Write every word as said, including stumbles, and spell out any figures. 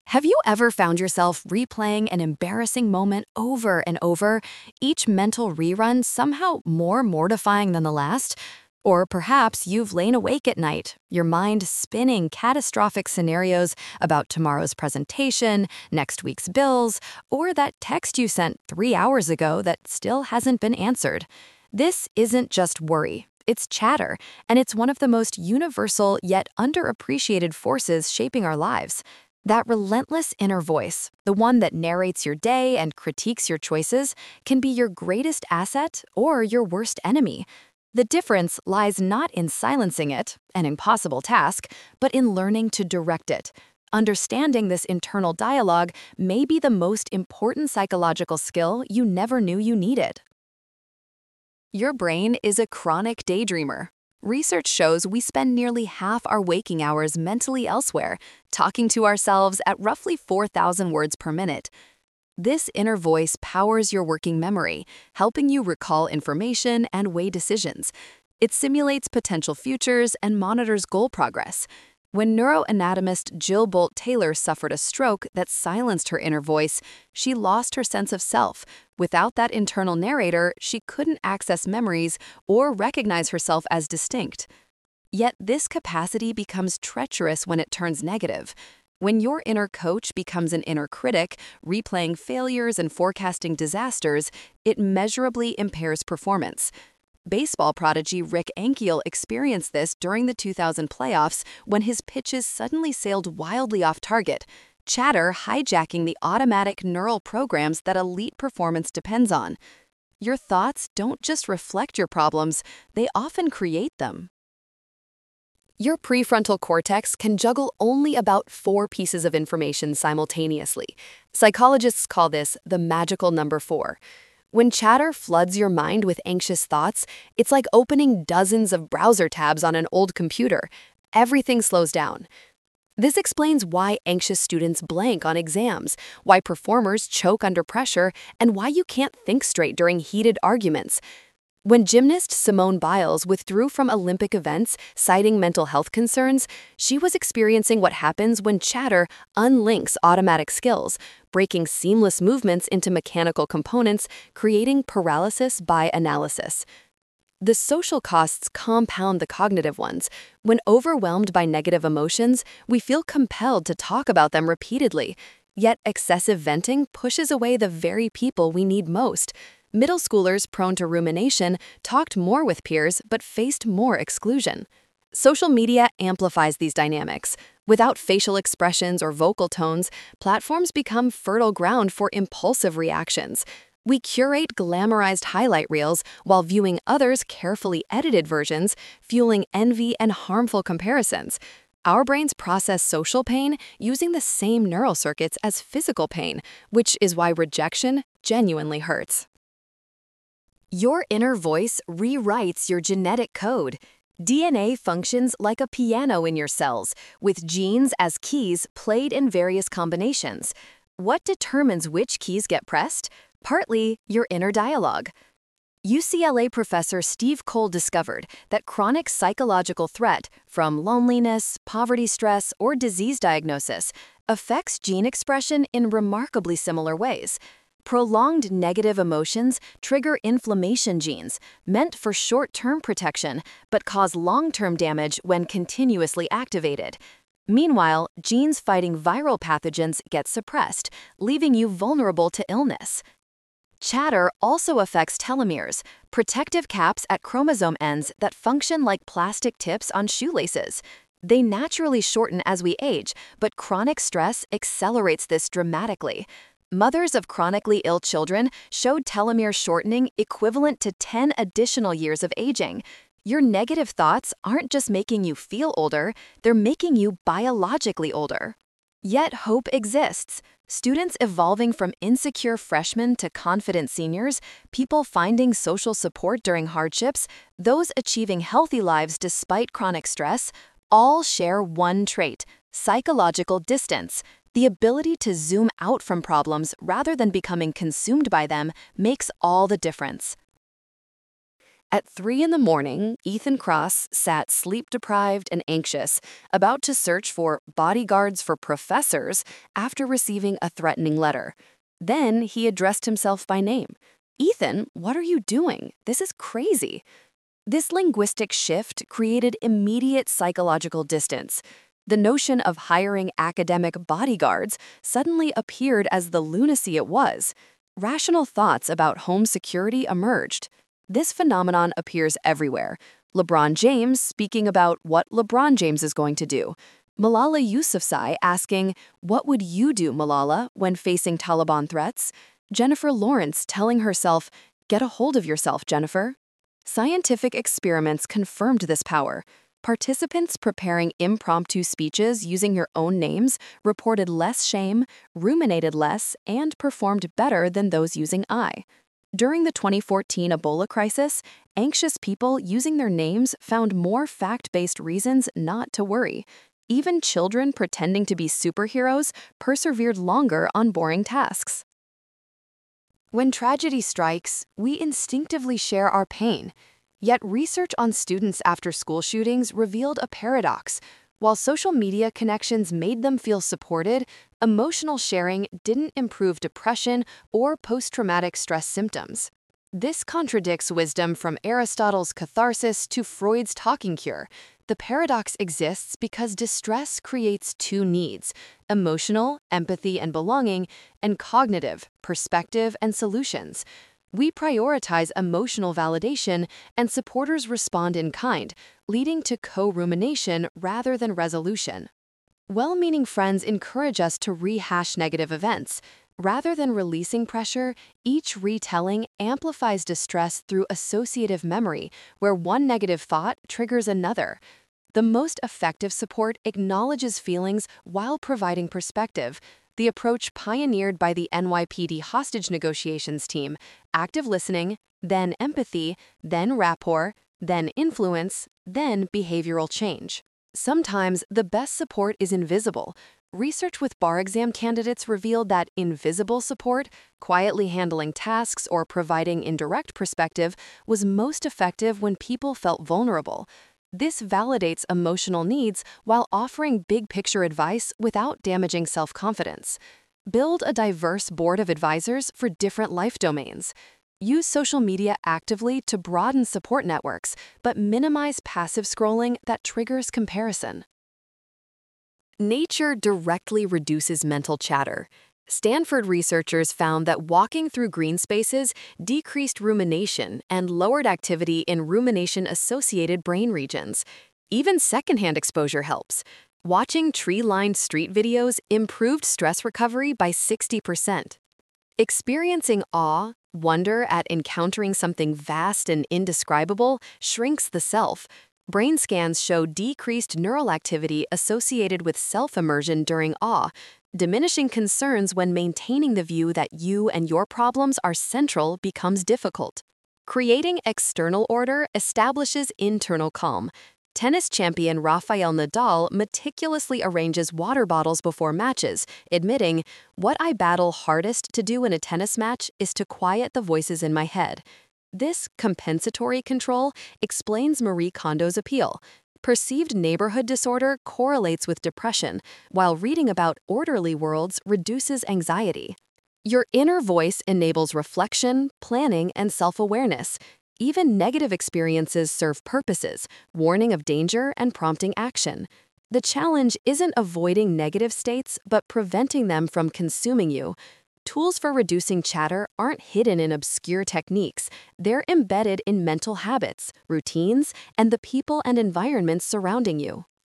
Have you ever found yourself replaying an embarrassing moment over and over, each mental rerun somehow more mortifying than the last? Or perhaps you've lain awake at night, your mind spinning catastrophic scenarios about tomorrow's presentation, next week's bills, or that text you sent three hours ago that still hasn't been answered. This isn't just worry. It's chatter, and it's one of the most universal yet underappreciated forces shaping our lives. That relentless inner voice, the one that narrates your day and critiques your choices, can be your greatest asset or your worst enemy. The difference lies not in silencing it, an impossible task, but in learning to direct it. Understanding this internal dialogue may be the most important psychological skill you never knew you needed. Your brain is a chronic daydreamer. Research shows we spend nearly half our waking hours mentally elsewhere, talking to ourselves at roughly four thousand words per minute. This inner voice powers your working memory, helping you recall information and weigh decisions. It simulates potential futures and monitors goal progress. When neuroanatomist Jill Bolt Taylor suffered a stroke that silenced her inner voice, she lost her sense of self. Without that internal narrator, she couldn't access memories or recognize herself as distinct. Yet this capacity becomes treacherous when it turns negative. When your inner coach becomes an inner critic, replaying failures and forecasting disasters, it measurably impairs performance. Baseball prodigy Rick Ankiel experienced this during the two thousand playoffs when his pitches suddenly sailed wildly off target, chatter hijacking the automatic neural programs that elite performance depends on. Your thoughts don't just reflect your problems, they often create them. Your prefrontal cortex can juggle only about four pieces of information simultaneously. Psychologists call this the magical number four. When chatter floods your mind with anxious thoughts, it's like opening dozens of browser tabs on an old computer. Everything slows down. This explains why anxious students blank on exams, why performers choke under pressure, and why you can't think straight during heated arguments. When gymnast Simone Biles withdrew from Olympic events, citing mental health concerns, she was experiencing what happens when chatter unlinks automatic skills, breaking seamless movements into mechanical components, creating paralysis by analysis. The social costs compound the cognitive ones. When overwhelmed by negative emotions, we feel compelled to talk about them repeatedly. Yet excessive venting pushes away the very people we need most. Middle schoolers prone to rumination talked more with peers but faced more exclusion. Social media amplifies these dynamics. Without facial expressions or vocal tones, platforms become fertile ground for impulsive reactions. We curate glamorized highlight reels while viewing others' carefully edited versions, fueling envy and harmful comparisons. Our brains process social pain using the same neural circuits as physical pain, which is why rejection genuinely hurts. Your inner voice rewrites your genetic code. D N A functions like a piano in your cells, with genes as keys played in various combinations. What determines which keys get pressed? Partly your inner dialogue. U C L A professor Steve Cole discovered that chronic psychological threat, from loneliness, poverty stress, or disease diagnosis, affects gene expression in remarkably similar ways. Prolonged negative emotions trigger inflammation genes, meant for short-term protection, but cause long-term damage when continuously activated. Meanwhile, genes fighting viral pathogens get suppressed, leaving you vulnerable to illness. Chatter also affects telomeres, protective caps at chromosome ends that function like plastic tips on shoelaces. They naturally shorten as we age, but chronic stress accelerates this dramatically. Mothers of chronically ill children showed telomere shortening equivalent to ten additional years of aging. Your negative thoughts aren't just making you feel older, they're making you biologically older. Yet hope exists. Students evolving from insecure freshmen to confident seniors, people finding social support during hardships, those achieving healthy lives despite chronic stress, all share one trait: psychological distance. The ability to zoom out from problems rather than becoming consumed by them makes all the difference. At three in the morning, Ethan Cross sat sleep-deprived and anxious, about to search for bodyguards for professors after receiving a threatening letter. Then he addressed himself by name. "Ethan, what are you doing? This is crazy." This linguistic shift created immediate psychological distance. The notion of hiring academic bodyguards suddenly appeared as the lunacy it was. Rational thoughts about home security emerged. This phenomenon appears everywhere. LeBron James speaking about what LeBron James is going to do. Malala Yousafzai asking, "What would you do, Malala, when facing Taliban threats?" Jennifer Lawrence telling herself, "Get a hold of yourself, Jennifer." Scientific experiments confirmed this power. Participants preparing impromptu speeches using your own names reported less shame, ruminated less, and performed better than those using I. During the twenty fourteen Ebola crisis, anxious people using their names found more fact-based reasons not to worry. Even children pretending to be superheroes persevered longer on boring tasks. When tragedy strikes, we instinctively share our pain. Yet research on students after school shootings revealed a paradox. While social media connections made them feel supported, emotional sharing didn't improve depression or post-traumatic stress symptoms. This contradicts wisdom from Aristotle's catharsis to Freud's talking cure. The paradox exists because distress creates two needs: emotional, empathy and belonging, and cognitive, perspective and solutions. We prioritize emotional validation, and supporters respond in kind, leading to co-rumination rather than resolution. Well-meaning friends encourage us to rehash negative events. Rather than releasing pressure, each retelling amplifies distress through associative memory, where one negative thought triggers another. The most effective support acknowledges feelings while providing perspective. The approach pioneered by the N Y P D hostage negotiations team: active listening, then empathy, then rapport, then influence, then behavioral change. Sometimes the best support is invisible. Research with bar exam candidates revealed that invisible support, quietly handling tasks or providing indirect perspective, was most effective when people felt vulnerable. This validates emotional needs while offering big-picture advice without damaging self-confidence. Build a diverse board of advisors for different life domains. Use social media actively to broaden support networks, but minimize passive scrolling that triggers comparison. Nature directly reduces mental chatter. Stanford researchers found that walking through green spaces decreased rumination and lowered activity in rumination-associated brain regions. Even secondhand exposure helps. Watching tree-lined street videos improved stress recovery by sixty percent. Experiencing awe, wonder at encountering something vast and indescribable shrinks the self. Brain scans show decreased neural activity associated with self-immersion during awe, diminishing concerns when maintaining the view that you and your problems are central becomes difficult. Creating external order establishes internal calm. Tennis champion Rafael Nadal meticulously arranges water bottles before matches, admitting, "What I battle hardest to do in a tennis match is to quiet the voices in my head." This compensatory control explains Marie Kondo's appeal. Perceived neighborhood disorder correlates with depression, while reading about orderly worlds reduces anxiety. Your inner voice enables reflection, planning, and self-awareness. Even negative experiences serve purposes, warning of danger and prompting action. The challenge isn't avoiding negative states, but preventing them from consuming you. Tools for reducing chatter aren't hidden in obscure techniques. They're embedded in mental habits, routines, and the people and environments surrounding you.